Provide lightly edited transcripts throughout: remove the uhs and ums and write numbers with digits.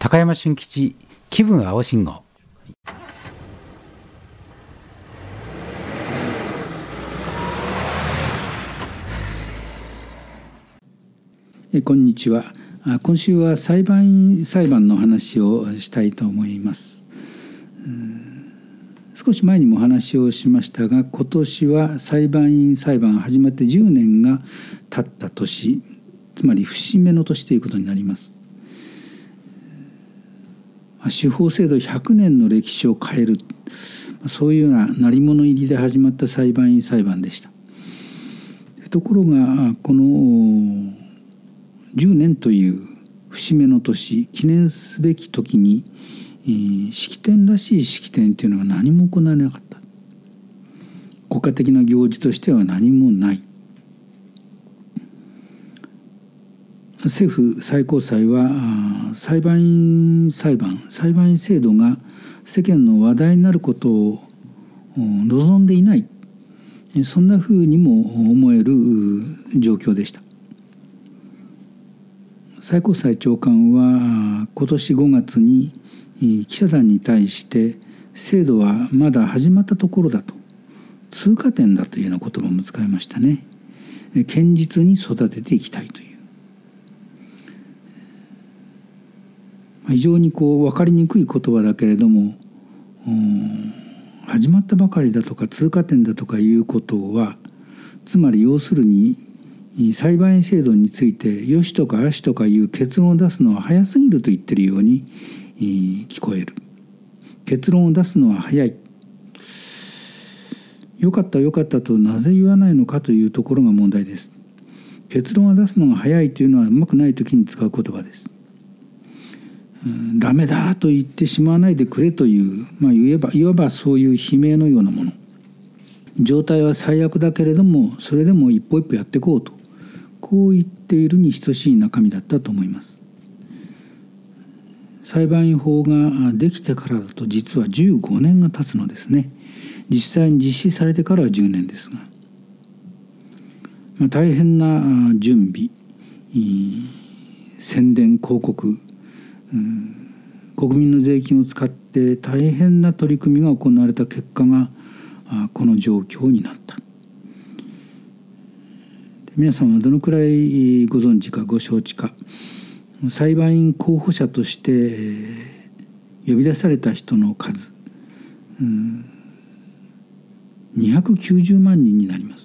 高山俊吉気分青信号。 こんにちは。今週は裁判員裁判の話をしたいと思います。少し前にもお話をしましたが、今年は裁判員裁判が始まって10年が経った年、つまり節目の年ということになります。司法制度100年の歴史を変える、そういうような鳴り物入りで始まった裁判員裁判でした。ところがこの10年という節目の年、記念すべき時に式典らしい式典というのが何も行われなかった。国家的な行事としては何もない。政府最高裁は裁判員制度が世間の話題になることを望んでいない、そんなふうにも思える状況でした。最高裁長官は今年5月に記者団に対して制度はまだ始まったところだと、通過点だというような言葉も使いましたね。堅実に育てていきたいという、非常に分かりにくい言葉だけれども、始まったばかりだとか通過点だとかいうことは、つまり要するに裁判員制度についてよしとかあしとかいう結論を出すのは早すぎると言っているように聞こえる。結論を出すのは早い。よかったよかったとなぜ言わないのかというところが問題です。結論を出すのが早いというのはうまくない時に使う言葉です。ダメだと言ってしまわないでくれという、いわばそういう悲鳴のようなもの。状態は最悪だけれども、それでも一歩一歩やっていこうと、こう言っているに等しい中身だったと思います。裁判員法ができてからだと実は15年が経つのですね。実際に実施されてからは10年ですが、大変な準備、宣伝広告、国民の税金を使って大変な取り組みが行われた結果がこの状況になった。皆さんはどのくらいご存知かご承知か。裁判員候補者として呼び出された人の数、290万人になります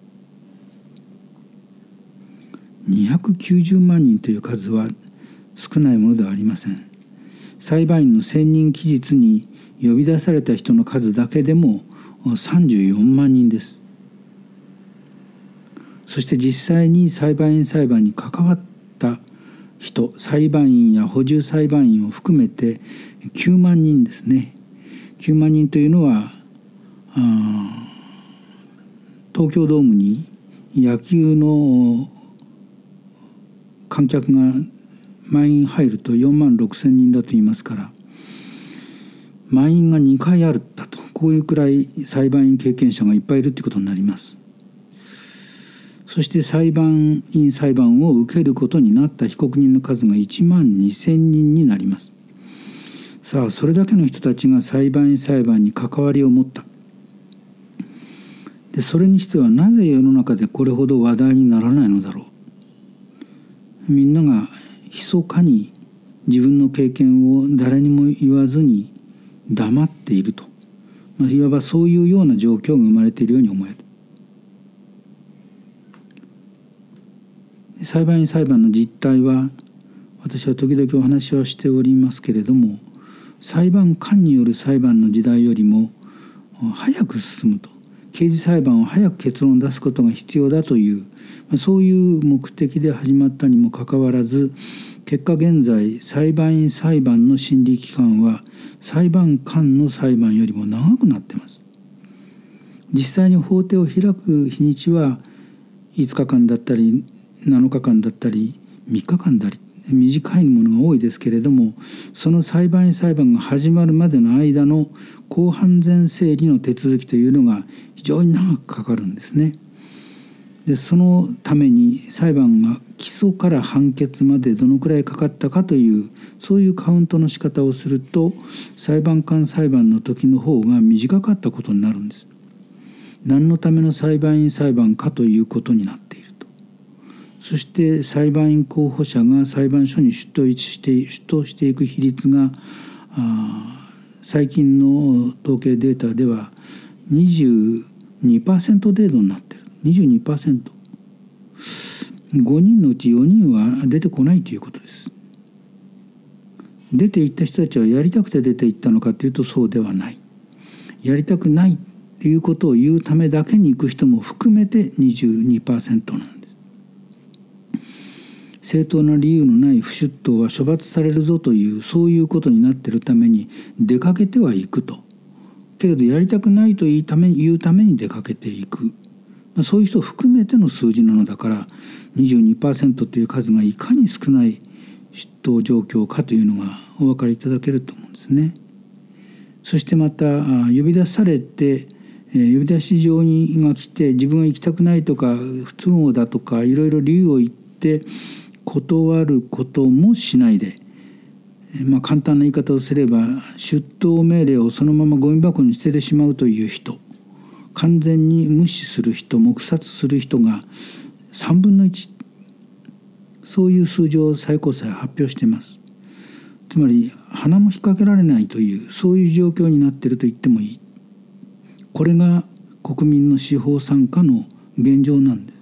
。290万人という数は少ないものではありません。裁判員の選任期日に呼び出された人の数だけでも34万人です。そして実際に裁判員裁判に関わった人、裁判員や補充裁判員を含めて9万人ですね。9万人というのは東京ドームに野球の観客が満員入ると4万6千人だと言いますから、満員が2回あるんだと、こういうくらい裁判員経験者がいっぱいいるということになります。そして裁判員裁判を受けることになった被告人の数が1万2千人になります。さあ、それだけの人たちが裁判員裁判に関わりを持った。でそれにしてはなぜ世の中でこれほど話題にならないのだろう。みんなが密かに自分の経験を誰にも言わずに黙っていると、いわばそういうような状況が生まれているように思える。裁判員裁判の実態は、私は時々お話をしておりますけれども、裁判官による裁判の時代よりも早く進むと、刑事裁判を早く結論を出すことが必要だという、そういう目的で始まったにもかかわらず、結果現在裁判員裁判の審理期間は裁判官の裁判よりも長くなっています。実際に法廷を開く日にちは5日間だったり7日間だったり3日間だり、短いものが多いですけれども、その裁判員裁判が始まるまでの間の公判前整理の手続きというのが非常に長くかかるんですね。 でそのために裁判が起訴から判決までどのくらいかかったかというそういうカウントの仕方をすると裁判官裁判の時の方が短かったことになるんです。何のための裁判員裁判かということになっていると。そして裁判員候補者が裁判所に出頭していく比率が最近の統計データでは 22% 程度になっている。22%。5人のうち4人は出てこないということです。出ていった人たちはやりたくて出ていったのかというとそうではない。やりたくないということを言うためだけに行く人も含めて 22% なんです。正当な理由のない不出頭は処罰されるぞというそういうことになっているために出かけてはいくと。けれどやりたくないと言うために出かけていく。そういう人を含めての数字なのだから 22% という数がいかに少ない出頭状況かというのがお分かりいただけると思うんですね。そしてまた呼び出されて呼び出し状が来て自分が行きたくないとか不都合だとかいろいろ理由を言って断ることもしないで、簡単な言い方をすれば出頭命令をそのままゴミ箱に捨ててしまうという人、完全に無視する人、黙殺する人が3分の1、そういう数字を最高裁は発表しています。つまり鼻も引っ掛けられないというそういう状況になっていると言ってもいい。これが国民の司法参加の現状なんです。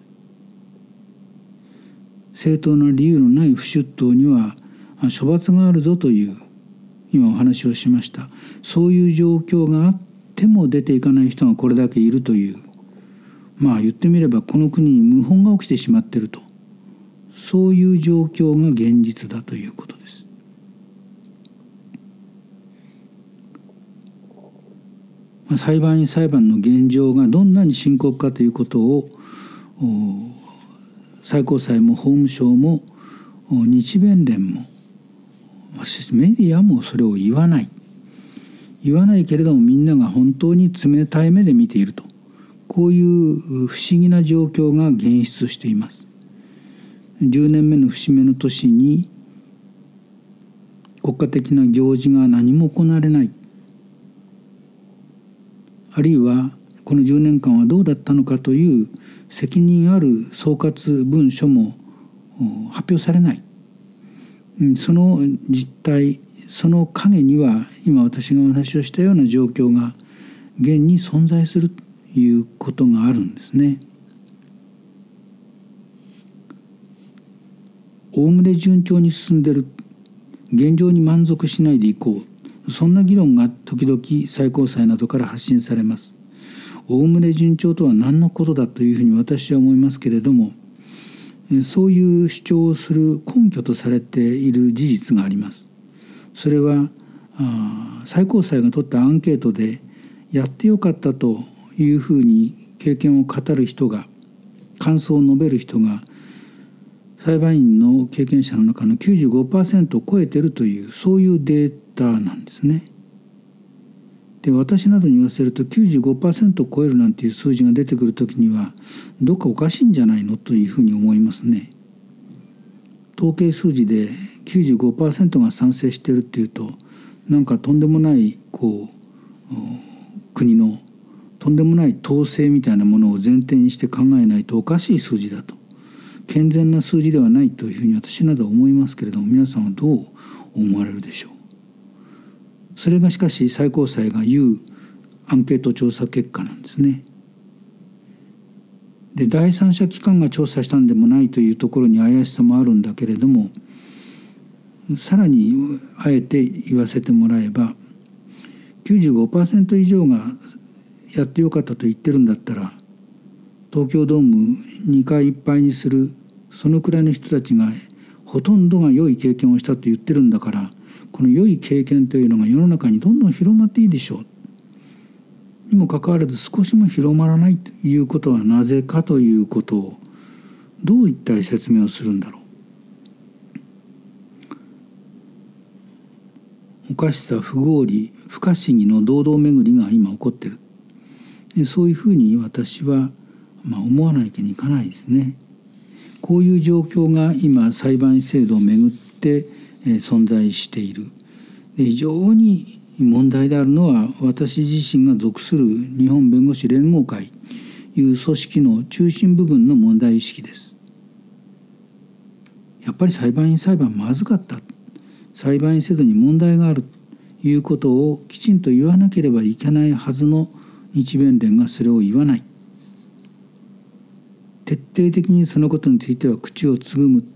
正当な理由のない不出頭には処罰があるぞという今お話をしました。そういう状況があっても出ていかない人がこれだけいるという、言ってみればこの国に謀反が起きてしまっていると、そういう状況が現実だということです。裁判員裁判の現状がどんなに深刻かということを最高裁も法務省も日弁連もメディアもそれを言わないけれどもみんなが本当に冷たい目で見ていると、こういう不思議な状況が現出しています。10年目の節目の年に国家的な行事が何も行われない、あるいはこの10年間はどうだったのかという責任ある総括文書も発表されない。その実態、その陰には今私がお話をしたような状況が現に存在するということがあるんですね。おおむね順調に進んでいる、現状に満足しないでいこう、そんな議論が時々最高裁などから発信されます。おおむね順調とは何のことだというふうに私は思いますけれども、そういう主張をする根拠とされている事実があります。それは最高裁が取ったアンケートでやってよかったというふうに経験を語る人が、感想を述べる人が裁判員の経験者の中の 95% を超えているというそういうデータなんですね。で、私などに言わせると 95% を超えるなんていう数字が出てくるときにはどっかおかしいんじゃないのというふうに思いますね。統計数字で 95% が賛成しているっていうと、なんかとんでもない国のとんでもない統制みたいなものを前提にして考えないとおかしい数字だと、健全な数字ではないというふうに私などは思いますけれども、皆さんはどう思われるでしょう。それがしかし最高裁が言うアンケート調査結果なんですね。で、第三者機関が調査したんでもないというところに怪しさもあるんだけれども、さらにあえて言わせてもらえば 95% 以上がやってよかったと言ってるんだったら、東京ドーム2回いっぱいにするそのくらいの人たちがほとんどが良い経験をしたと言ってるんだから、この良い経験というのが世の中にどんどん広まっていいでしょう。にもかかわらず少しも広まらないということはなぜかということをどう一体説明をするんだろう。おかしさ、不合理、不可思議の堂々巡りが今起こっている。そういうふうに私は思わないわけにいかないですね。こういう状況が今裁判員制度をめぐって存在している。非常に問題であるのは、私自身が属する日本弁護士連合会という組織の中心部分の問題意識です。やっぱり裁判員裁判まずかった、裁判員制度に問題があるということをきちんと言わなければいけないはずの日弁連がそれを言わない。徹底的にそのことについては口をつぐむ。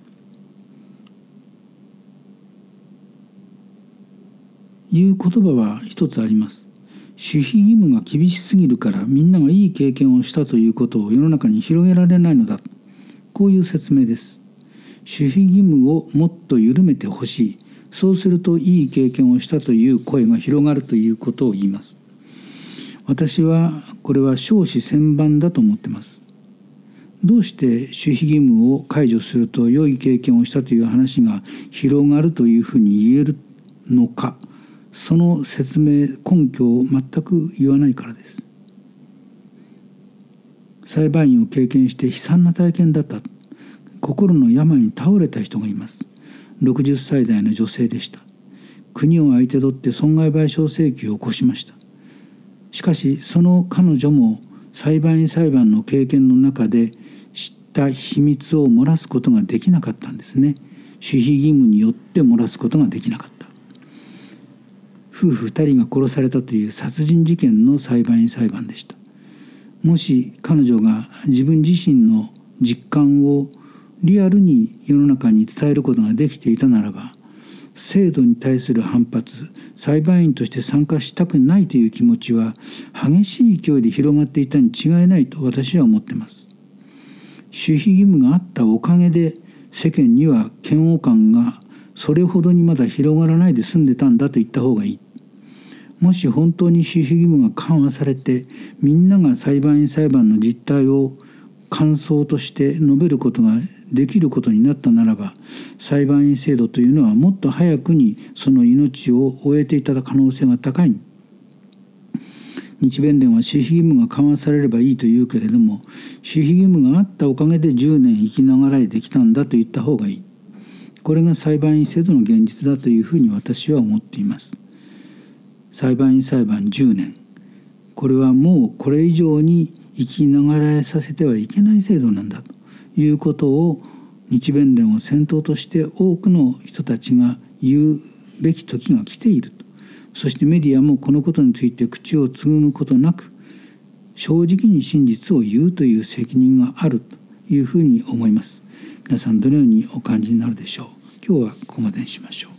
いう言葉は一つあります。守秘義務が厳しすぎるからみんながいい経験をしたということを世の中に広げられないのだ。こういう説明です。守秘義務をもっと緩めてほしい。そうするといい経験をしたという声が広がるということを言います。私はこれは笑止千万だと思っています。どうして守秘義務を解除すると良い経験をしたという話が広がるというふうに言えるのか、その説明根拠を全く言わないからです。裁判員を経験して悲惨な体験だった。心の病に倒れた人がいます。60歳代の女性でした。国を相手取って損害賠償請求を起こしました。しかしその彼女も裁判員裁判の経験の中で知った秘密を漏らすことができなかったんですね。守秘義務によって漏らすことができなかった。夫婦2人が殺されたという殺人事件の裁判員裁判でした。もし彼女が自分自身の実感をリアルに世の中に伝えることができていたならば、制度に対する反発、裁判員として参加したくないという気持ちは激しい勢いで広がっていたに違いないと私は思っています。守秘義務があったおかげで世間には嫌悪感がそれほどにまだ広がらないで済んでたんだと言った方がいい。もし本当に守秘義務が緩和されて、みんなが裁判員裁判の実態を感想として述べることができることになったならば、裁判員制度というのはもっと早くにその命を終えていた可能性が高い。日弁連は守秘義務が緩和されればいいと言うけれども、守秘義務があったおかげで10年生きながらえてきたんだと言った方がいい。これが裁判員制度の現実だというふうに私は思っています。裁判員裁判10年、これはもうこれ以上に生きながらえさせてはいけない制度なんだということを、日弁連を先頭として多くの人たちが言うべき時が来ていると。そしてメディアもこのことについて口をつぐむことなく、正直に真実を言うという責任があるというふうに思います。皆さんどのようにお感じになるでしょう。今日はここまでにしましょう。